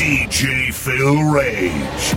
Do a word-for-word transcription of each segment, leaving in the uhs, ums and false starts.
D J Phil Rage.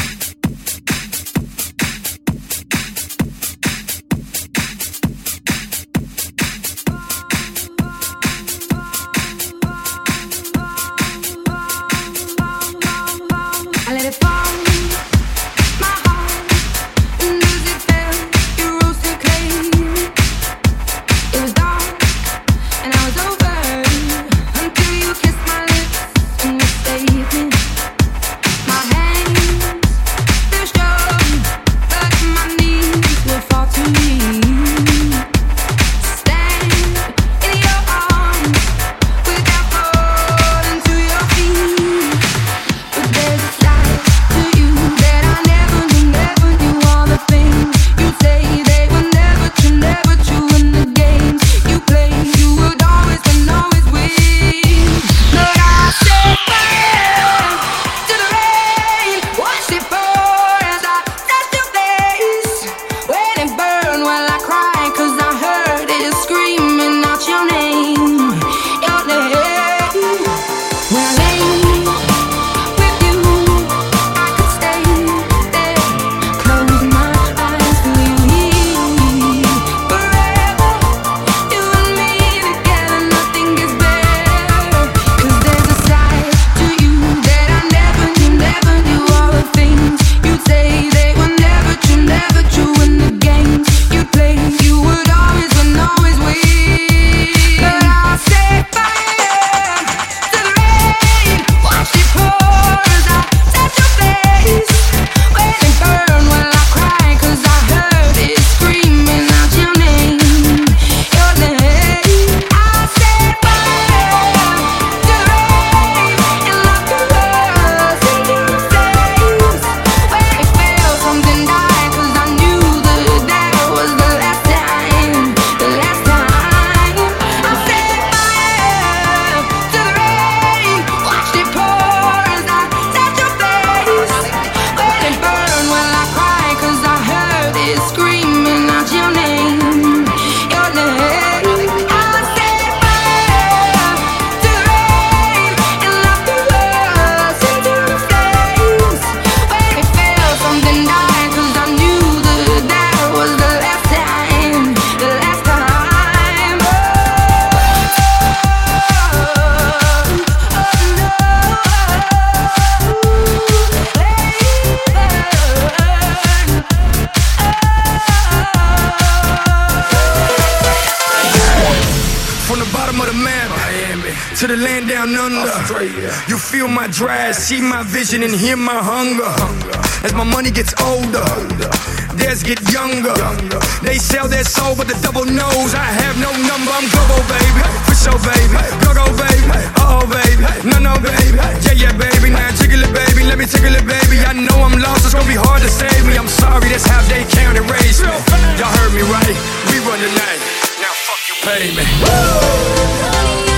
To the land down under, Australia. You feel my drive, see my vision and hear my hunger. As my money gets older, theirs get younger. They sell their soul but the double knows I have no number. I'm go-go baby, for sure baby, go-go baby, uh-oh baby, no-no baby, yeah yeah baby, now jiggle it baby, let me tickle it baby. I know I'm lost, it's gonna be hard to save me. I'm sorry, that's how they count and raise me. Y'all heard me right, we run the night, now fuck you pay me. Woo!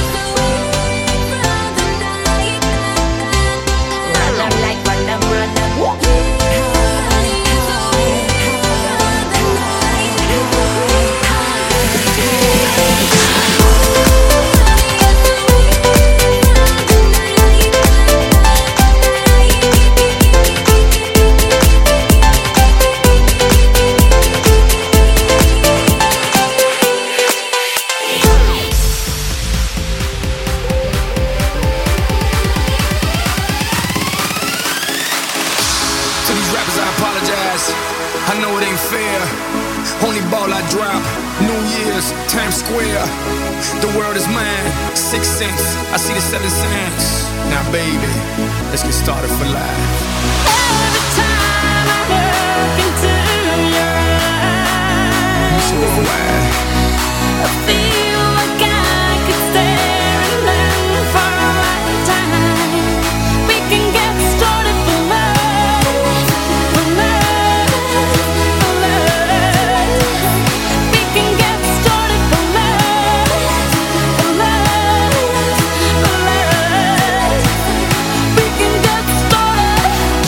I know it ain't fair. Only ball I drop, New Year's, Times Square. The world is mine, six cents. I see the seven cents. Now baby, let's get started for life. Every time I look into your eyes, it's worldwide. I feel like I could stare and learn for a lifetime. We can get started for love, for love, for love. We can get started for love, for love, for love. We can get started.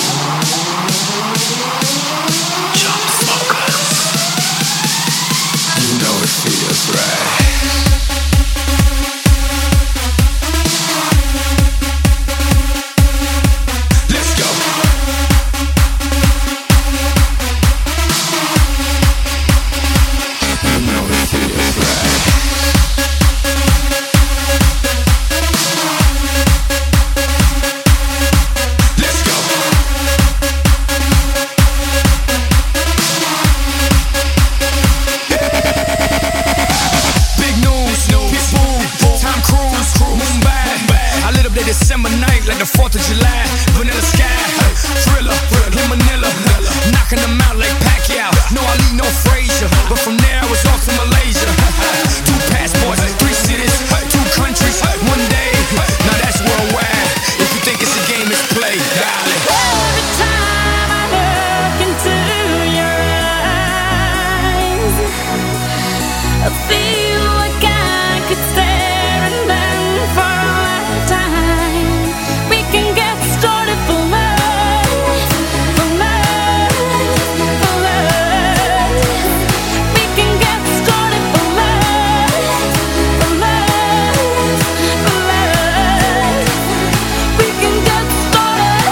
Jump smokers. You know it feels right. fourth of July, Vanilla Sky, Thriller, in Manila, knocking them out like Pacquiao. No Ali, no Frazier, but from there I was off to Malaysia. Two passports, three cities, two countries, one day. Now that's worldwide. If you think it's a game, it's play, darling. Every time I look into your eyes, I feel like I could stare and learn for a lifetime. We can get started for love, for love, for love. We can get started for love, for love, for love. We can get started.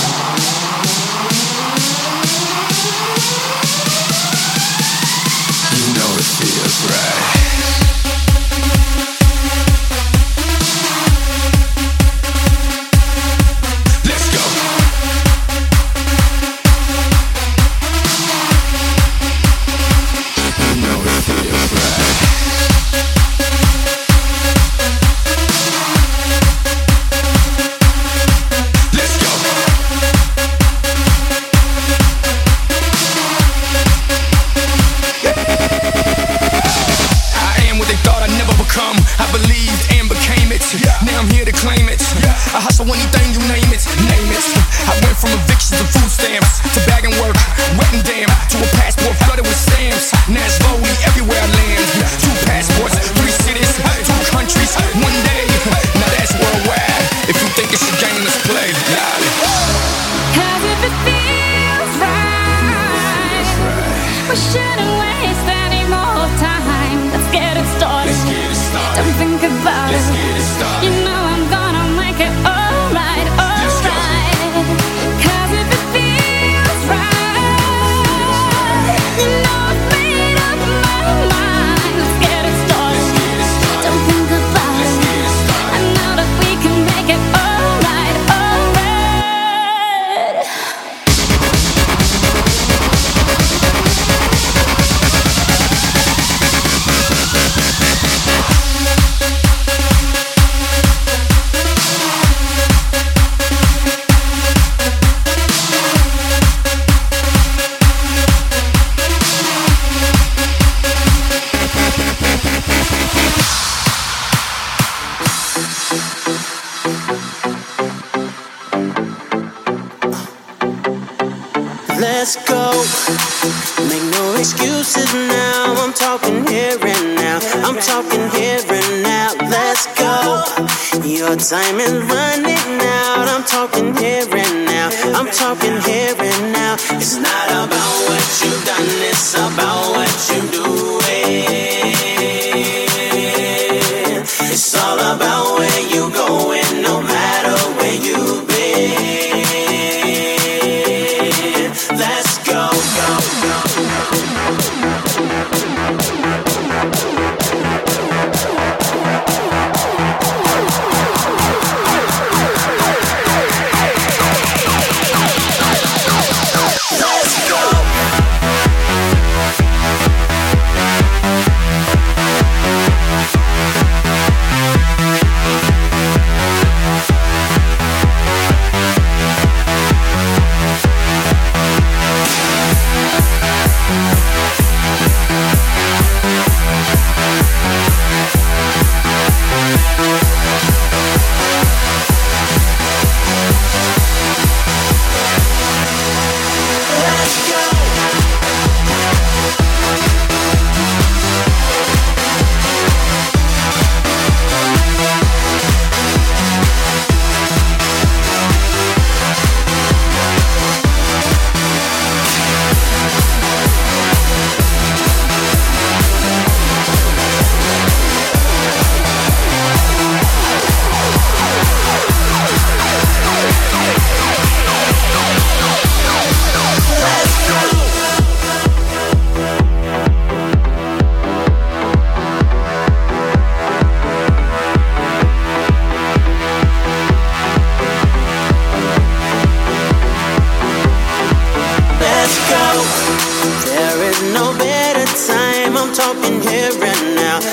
You know it feels right. Let's go. You know it feels right. Let's go. I am what they thought I'd never become. I believed and became it. Now I'm here to claim it. I hustle anything, you name it, name it. I went from evictions to food stamps to bag and work, wet and damn, to a passport flooded with stamps. Now it's slowly everywhere I land. Two passports, three cities, two countries, one day. Now that's worldwide. If you think it's a game, let's play. Darling. 'Cause if it feels right, we shouldn't waste any more time. Let's get it started. Let's get it started. Don't think about Let's it. get it started. You know I'm gonna make it alright, Let's go. alright. 'Cause if it feels right, you know I've made up my mind. Let's get it started. Let's get it started. Don't think about Let's it. get it started. I know that we can make it alright, alright. Let's go. Make no excuses now. I'm talking here and now. I'm talking here and now. Let's go. Your time is running out. I'm talking here and now. I'm talking here and now. It's not about what you've done, it's about what you're doing. It's all about where you going, no matter where you've been. Let's go, go, go. Let's go.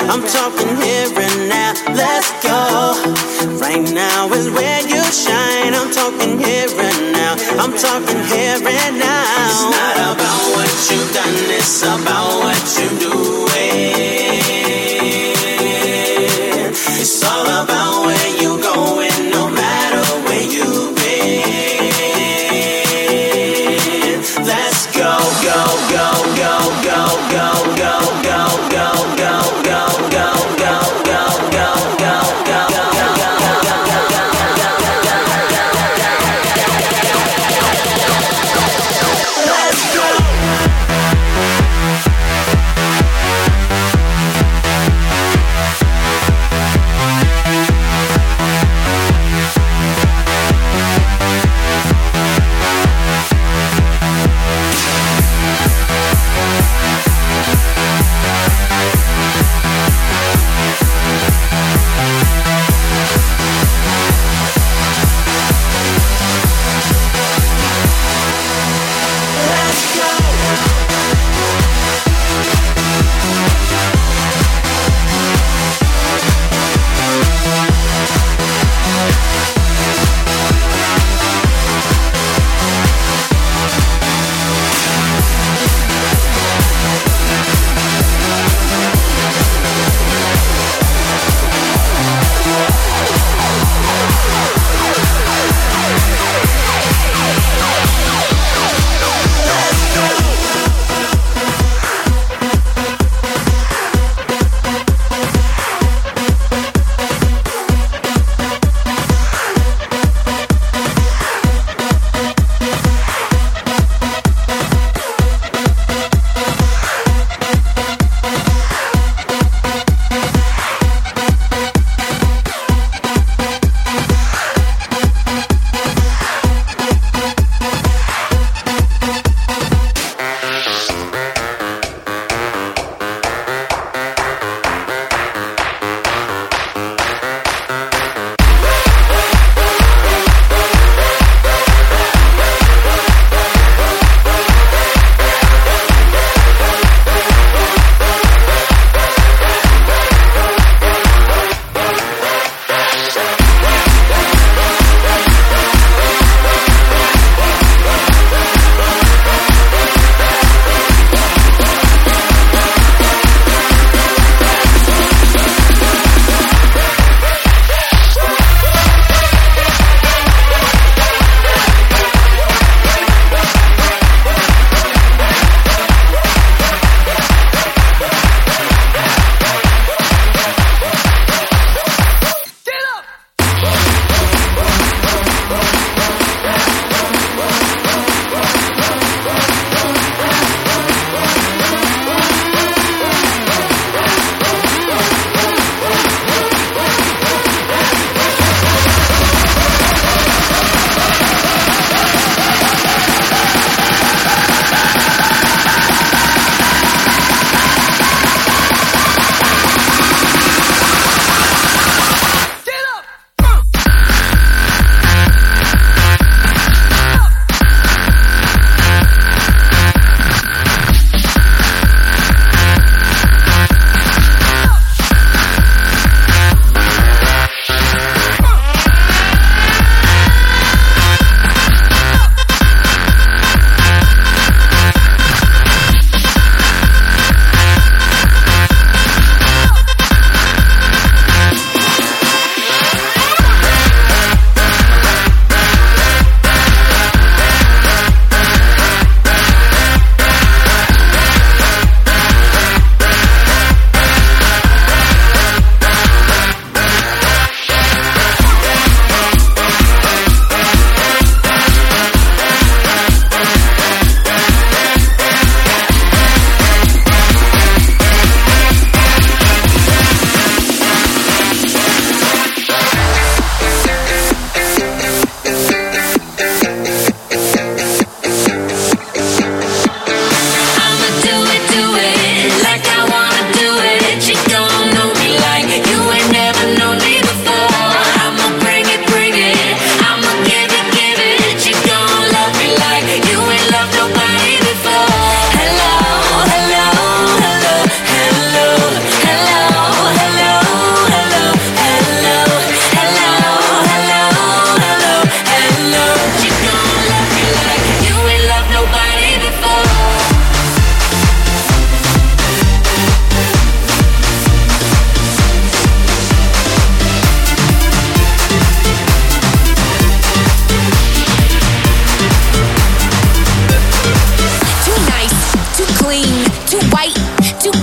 I'm talking here and now. Let's go. Right now is where you shine. I'm talking here and now. I'm talking here and now. It's not about what you've done, it's about what you're doing. It's all about where you're going, no matter where you've been. Let's go, go, go, go, go, go, go, go, go, go, go, go, go, go, go, go, go, go. Let's go.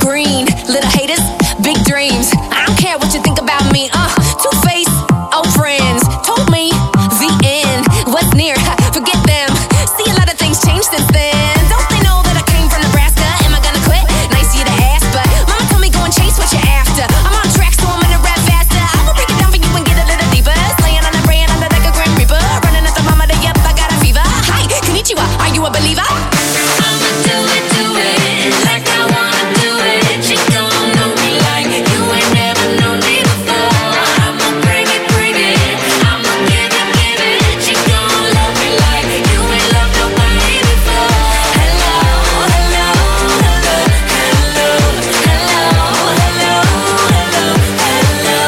green. Little haters, big dreams. I don't care what you think about me. Uh, Two-Face, old friends told me the end was near. Forget them. See, a lot of things changed since then. Don't they know that I came from Nebraska? Am I gonna quit? Nice of you to ask, but mama told me go and chase what you're after. I'm on track, so I'm gonna rap faster. I will break it down for you and get a little deeper. Slaying on the brand under like a grim reaper. Running at the mama to yep, I got a fever. Hi, konnichiwa, are you a believer? I'ma do it, do it like I wanna do it. She don't know me like you ain't never known me before. I'ma bring it, bring it. I'ma give it, give it. She gon' love me like you ain't loved nobody before. Hello, hello, hello, hello, hello, hello, hello, hello, hello,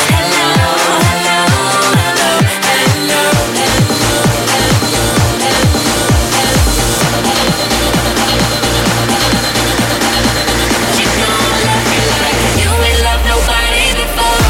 She gon' love me like you ain't loved nobody before.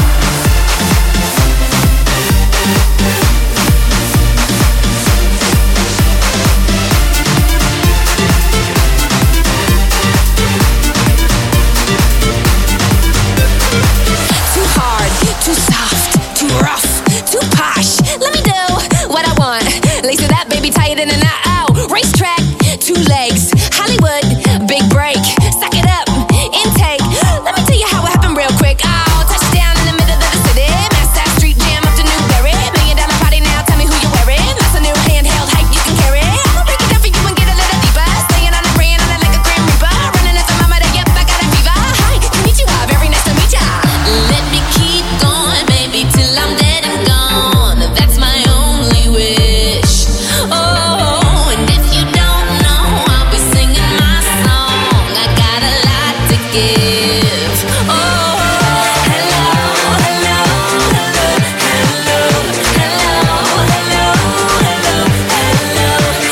Too hard, too soft, too rough, too posh. Let me do what I want. Lace it up, baby, tie it in and out. Racetrack, two legs. Hollywood, big break. Suck it up, intake. Let me tell you how it happened real quick. Oh, touchdown in the middle of the city. Massac Street Jam up to Newberry. Million dollar party now, tell me who you're wearing. That's a new handheld hype you can carry. I'ma break it down for you and get a little deeper. Staying on the brand under like a grim reaper. Running at the mama to yep, I got a fever. Hi, konnichiwa, very nice to meet ya. Let me keep going, baby, till I'm dead and gone. That's my only wish. Oh, and if you don't know, I'll be singing my song. I got a lot to give. Oh, hello, hello, hello, hello, hello, hello, hello, hello,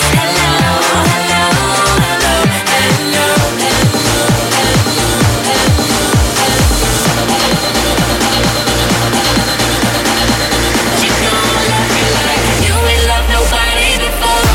hello, She gon' love me like you ain't loved nobody before.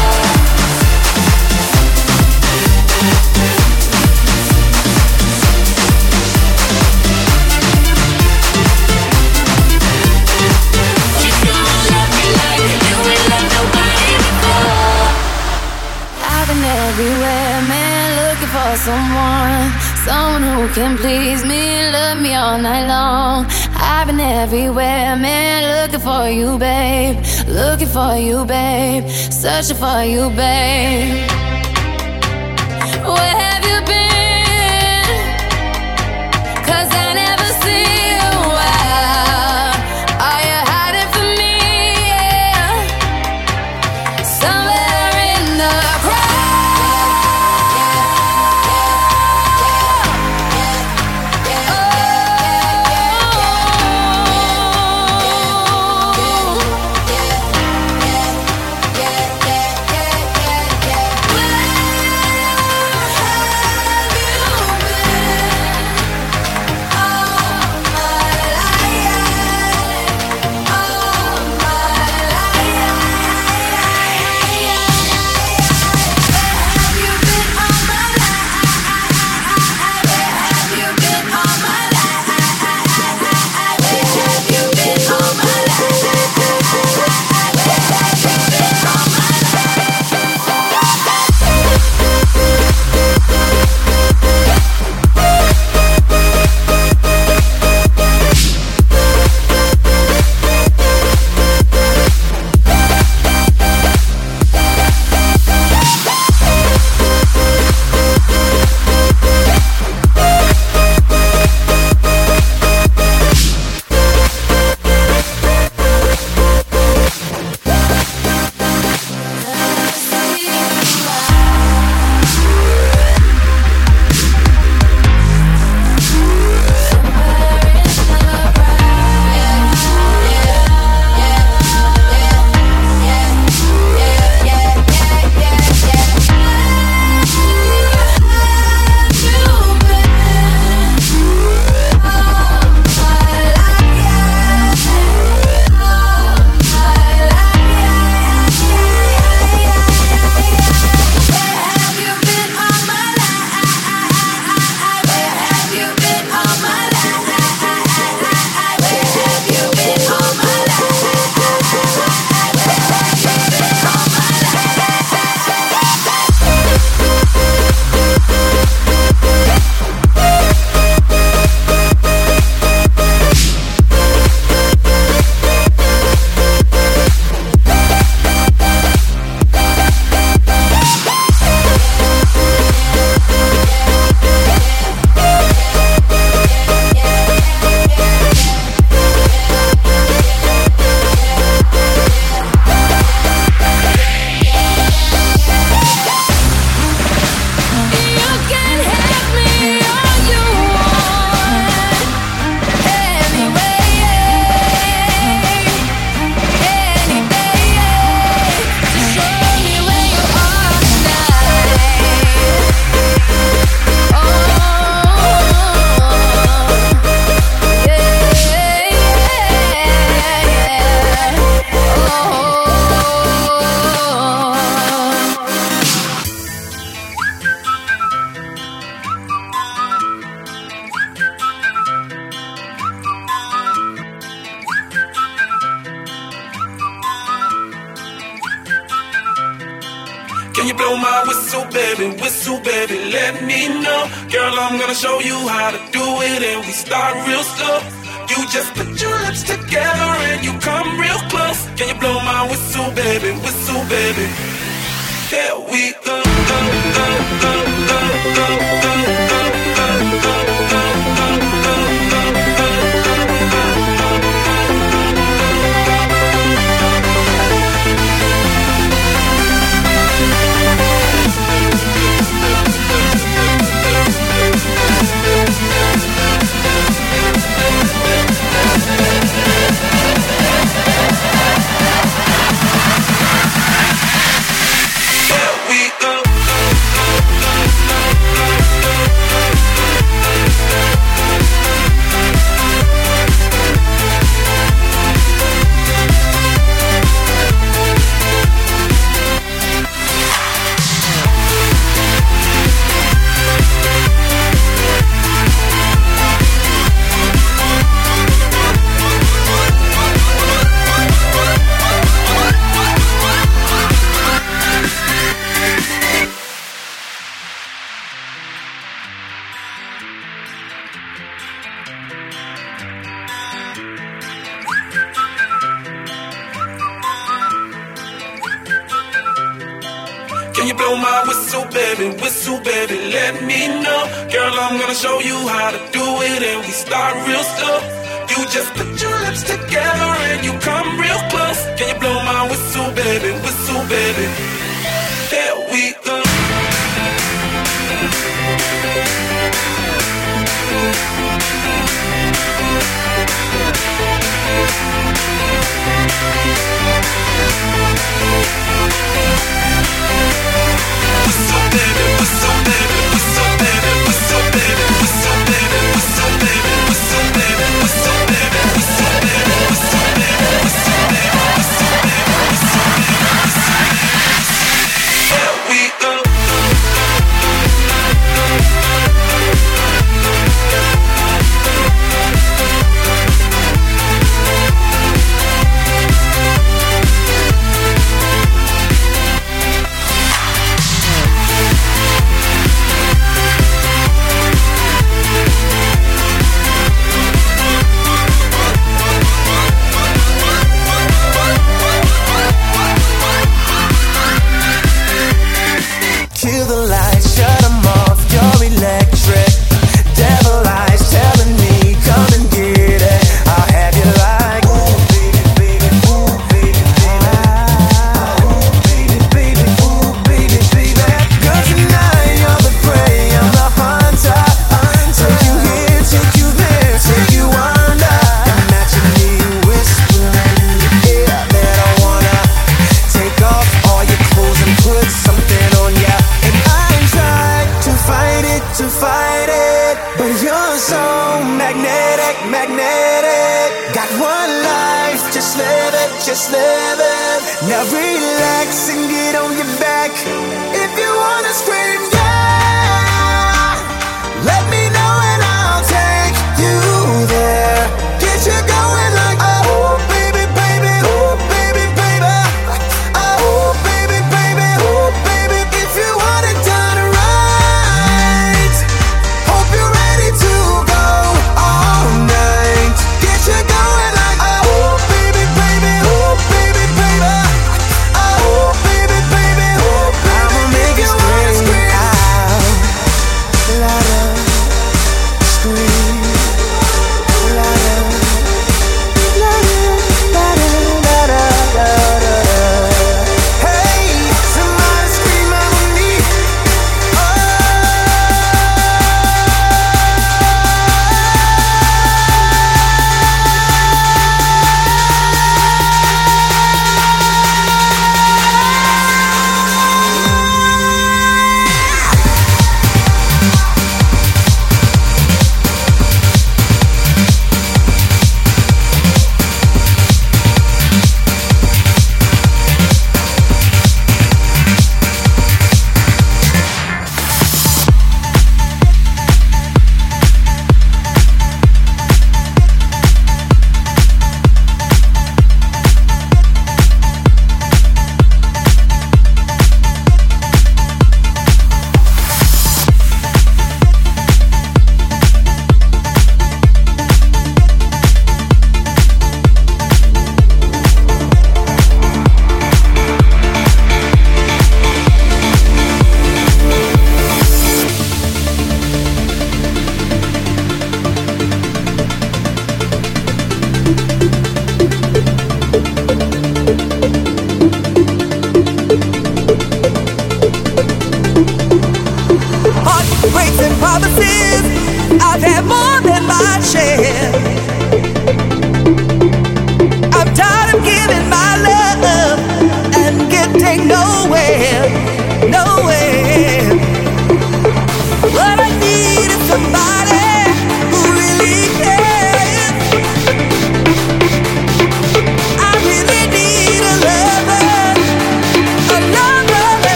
She gon' love me like you ain't loved nobody before. I've been everywhere, man, looking for someone. Someone who can please me, love me all night long. I've been everywhere, man, looking for you, babe. Looking for you, babe. Searching for you, babe. Where have you been? 'Cause I never see you out. Are you hiding from me? Yeah. Somewhere in the Can you blow my whistle, baby, whistle, baby, let me know. Girl, I'm gonna show you how to do it, and we start real slow. You just put your lips together and you come real close. Can you blow my whistle, baby, whistle, baby? Here we go, go, go, go, go, go, go, go, go, go, go, go, go. Whistle, baby, let me know. Girl, I'm gonna show you how to do it, and we start real slow. You just put your lips together and you come real close. Can you blow my whistle, baby, whistle, baby? Here we go. Whistle, baby, whistle, baby, whistle, baby, whistle, baby, whistle, baby, whistle, baby, whistle, baby, whistle, baby, whistle, baby, whistle, baby, whistle, baby, whistle, baby, whistle, baby, whistle, baby. Here we go. Kill the lights, shut them off, you're electric. Devil eyes telling me, come and get it. I'll have you like, ooh, baby, baby, ooh, baby, baby. Ooh, baby, baby, ooh, baby, baby. Girl, tonight you're the prey, I'm the hunter. Take you here, take you there, take you under. Imagine me whispering in your ear that I wanna take off all your clothes and put something on ya. To fight it, but you're so magnetic, magnetic. Got one life, just live it, just live it. Now relax and get on your back. If you wanna scream, yeah, let me know and I'll take you there. Get you going like, oh baby, baby, oh baby, baby, oh baby, baby, oh baby. If you want it done right, oh baby, baby, oh baby, baby, oh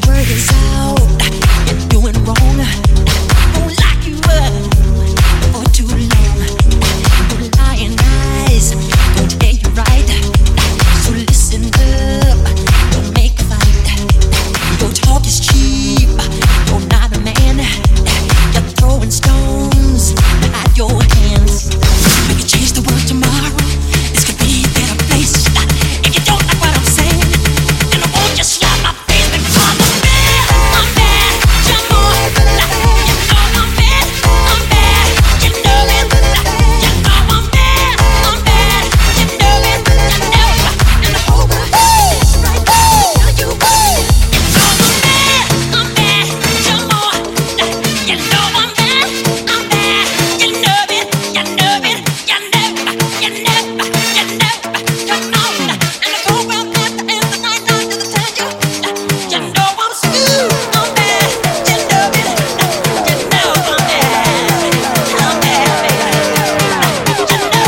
word is out. You're doing wrong. Won't lock you up for too long. Your lying eyes don't tell you right. So listen up, don't make a fight. Your talk is cheap. You're not a man. You're throwing stones at your hands. We can change the world tomorrow. This could be a better place. If you don't like what I'm saying, then I won't just slap my face because I'm bad. I'm bad. You're more. You know I'm bad. I'm bad. You know it. You know I'm bad. I'm bad. You know it. You know it. And the whole world is right there. You know it. You know I'm bad. I'm bad. You're more. You know I'm bad. I'm bad. You know it. You know it. You know. You know. You know. You know. And the whole world has to end the night night to tell you. You know I'm screwed. I'm bad. You know it. You know I'm bad. I'm bad, baby. You know. You know. You know it. Come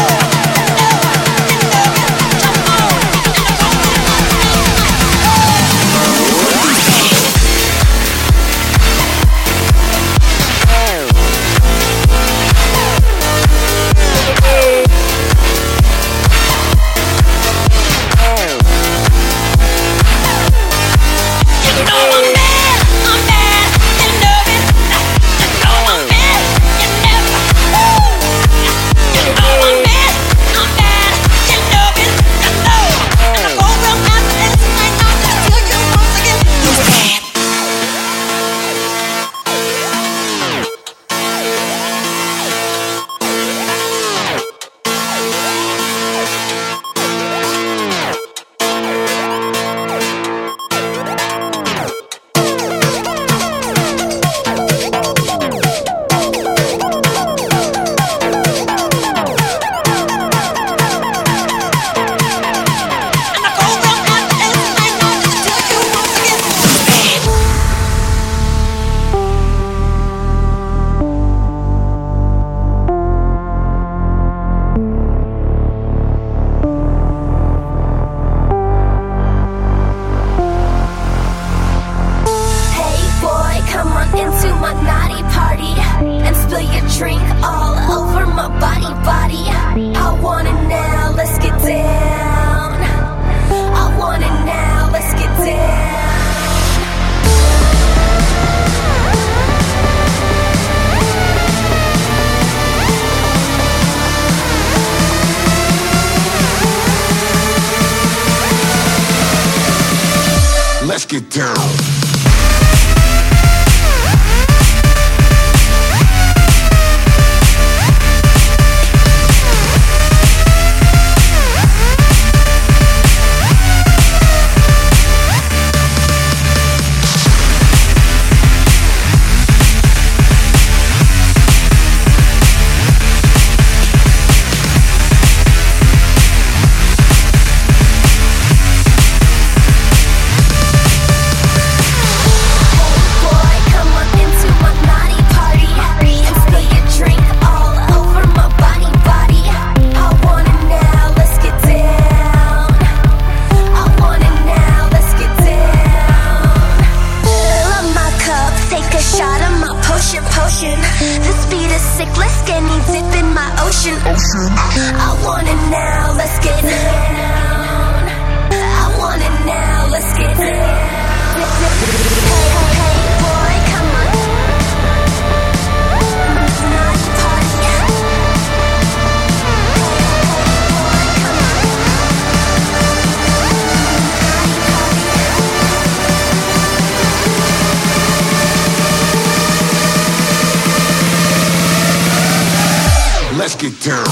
on. You know I'm bad. I'm bad. You know it. You know I'm bad. You know. You know I'm bad. I'm bad. You know it. You know. And the whole world has to end tonight now to tell you once again. You're bad. And the whole world has to end tonight now to tell you once again. You're bad. Hey boy, come on into my naughty party and spill your drink all over my body, body. I want it now, let's get down. I want it now, let's get down. Let's get down. Let's get down.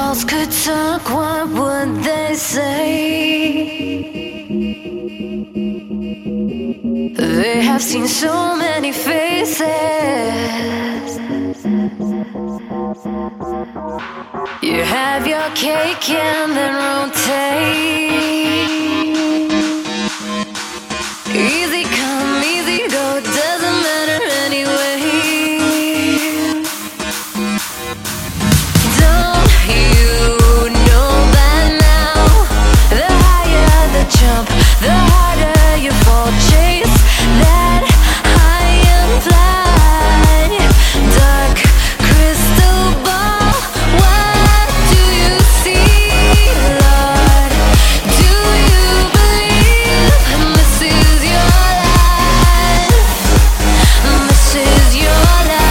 walls could talk, what would they say? They have seen so many faces. You have your cake and then rotate. Easy come, easy go, doesn't matter anyway. Don't you know that now? The higher the jump, the harder you fall. Chase that high and fly. Dark crystal ball, what do you see, Lord? Do you believe this is your life? This is your life.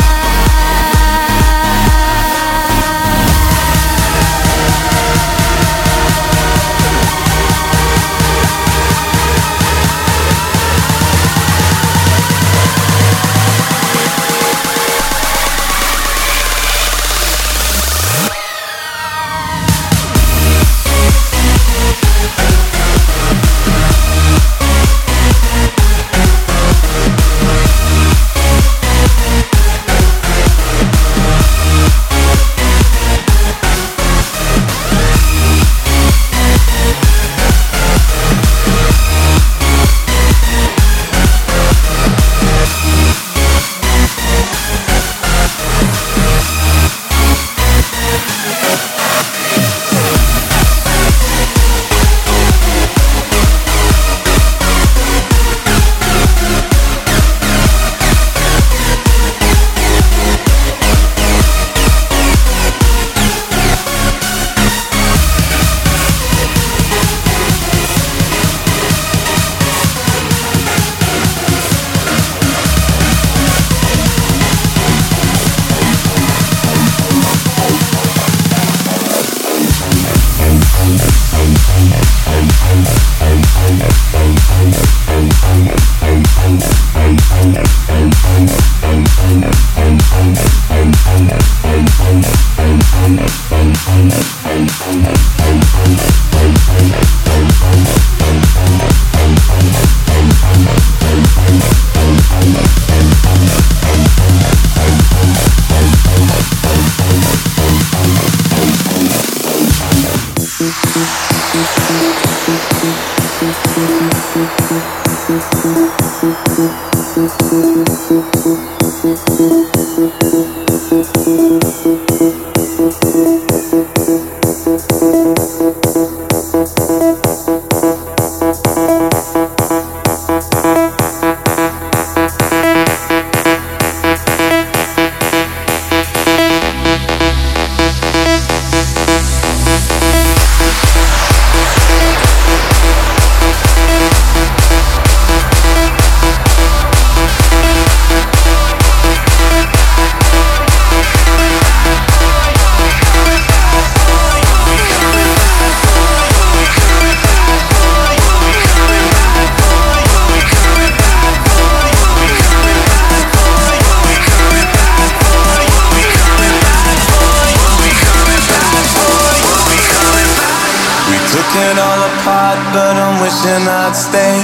it all apart, but I'm wishing I'd stay.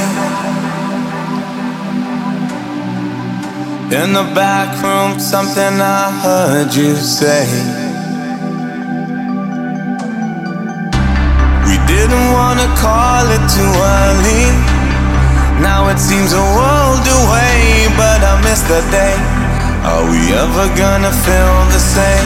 In the back room, something I heard you say. We didn't wanna call it too early. Now it seems a world away, but I miss the day. Are we ever gonna feel the same?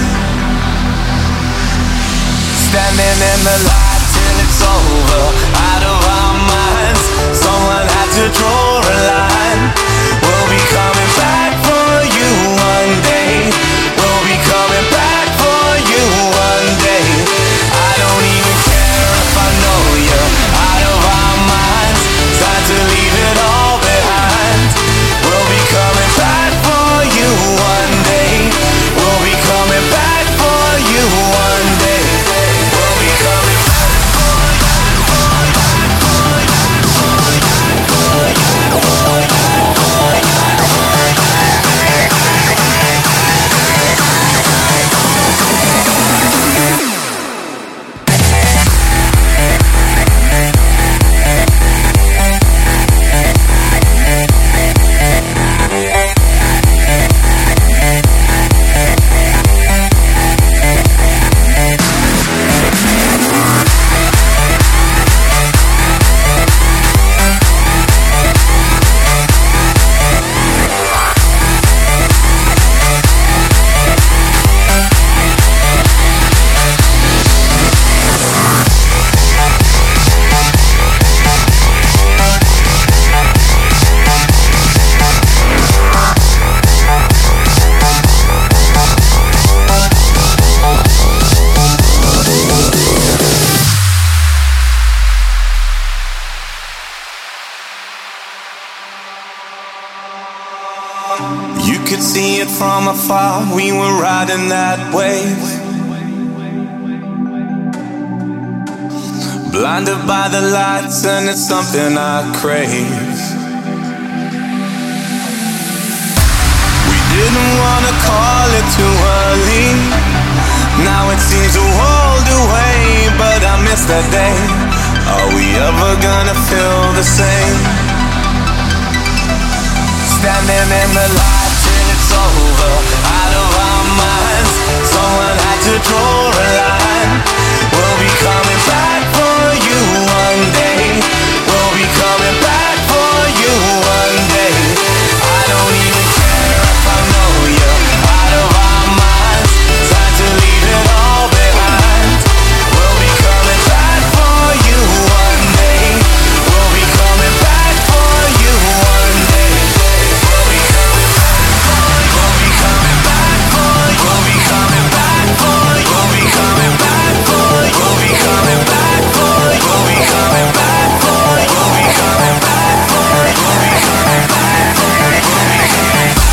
Standing in the light till it's over, out of our minds. Someone had to draw a line. We'll be coming back for you one day. We'll be coming back for you one day. I don't even care if I know you're out of our minds. Time to leave it all behind. We'll be coming back for you one day. We'll be coming back for you one day. We'll be coming back for you, for you, for you, for you. You could see it from afar, we were riding that wave. Blinded by the lights and it's something I crave. We didn't wanna call it too early. Now it seems a world away, but I miss that day. Are we ever gonna feel the same? Standing in the light till it's over, out of our minds. Someone had to draw a line. We'll be coming back for you one day. We'll be coming back for you one day. I don't even care if I know you're out of our minds. Time to leave it all behind. We'll be coming back for you one day. We'll be coming back for you one day. We'll be coming back for you. We'll be coming back for you. We'll be coming back for you. We'll be coming back for you. We'll be coming back for you. We'll be coming back for you. We'll be coming back for you. We'll be coming back for you. We'll be coming back.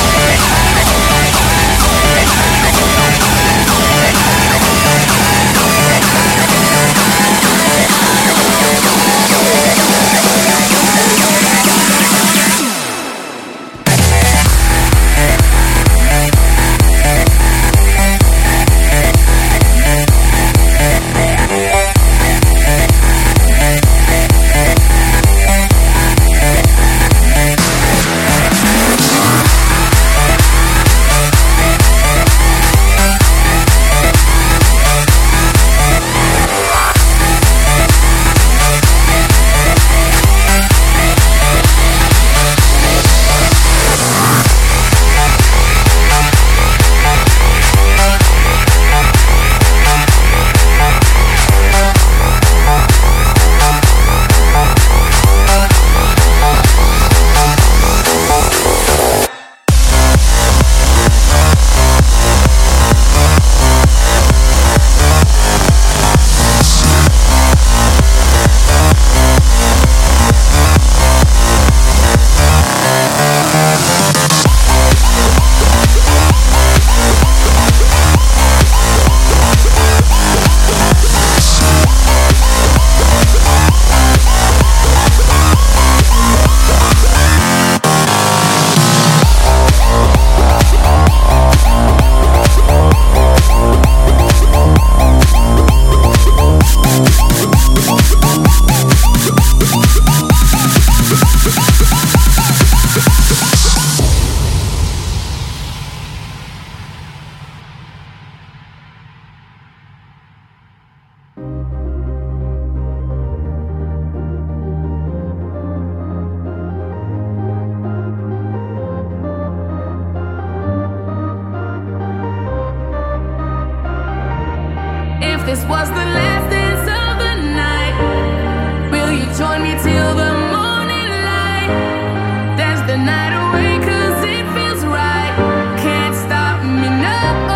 This was the last dance of the night. Will you join me till the morning light? Dance the night away 'cause it feels right. Can't stop me, no.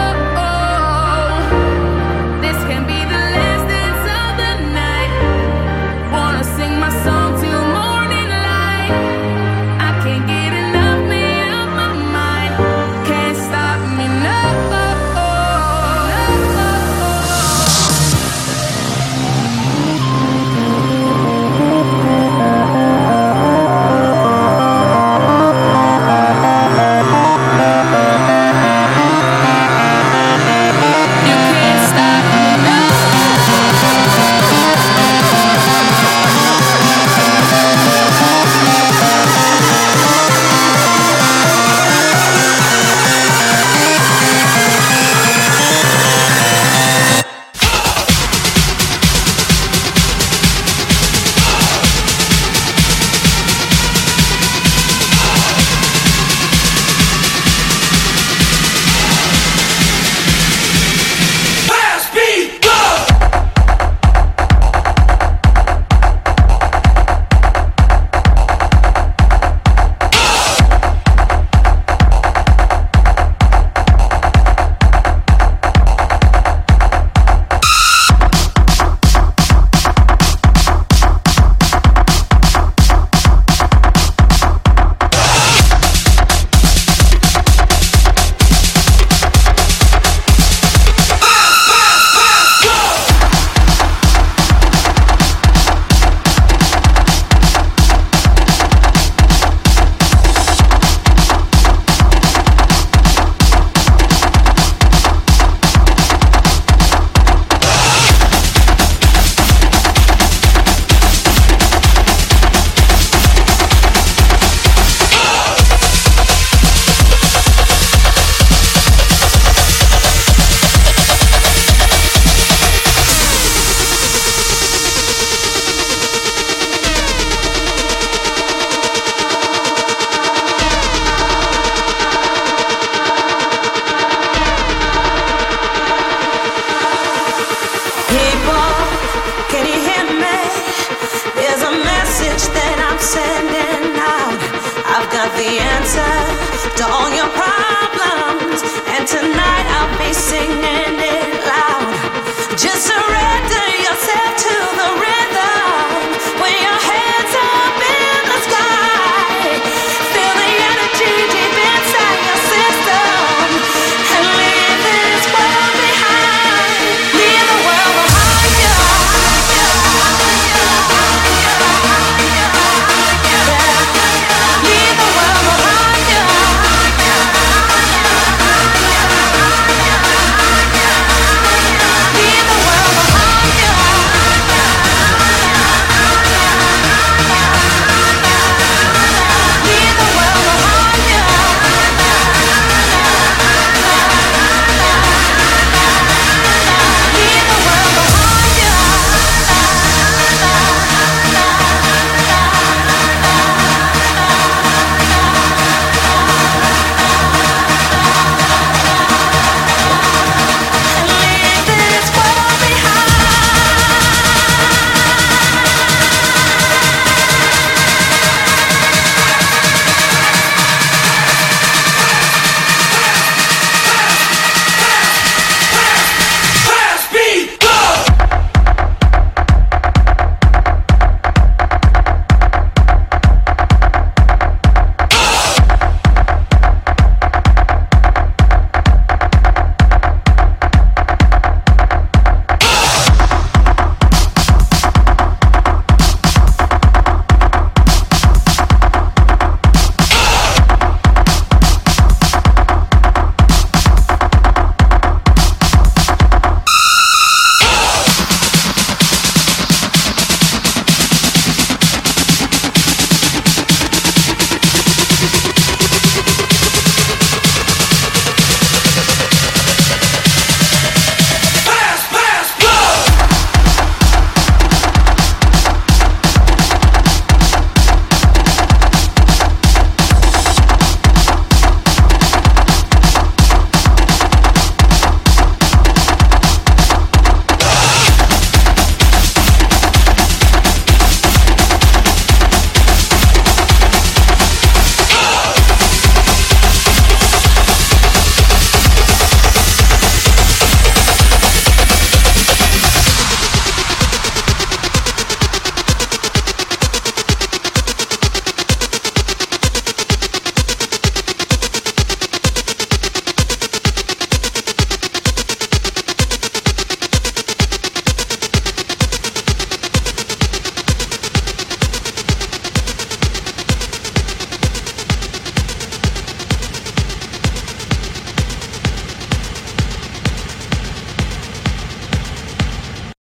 This can be the last dance of the night. Wanna sing my song till morning light. I can't get enough, made up my mind. Can't stop me, no. Oh got the answer to all your problems, and tonight I'll be singing it loud. Just surrender.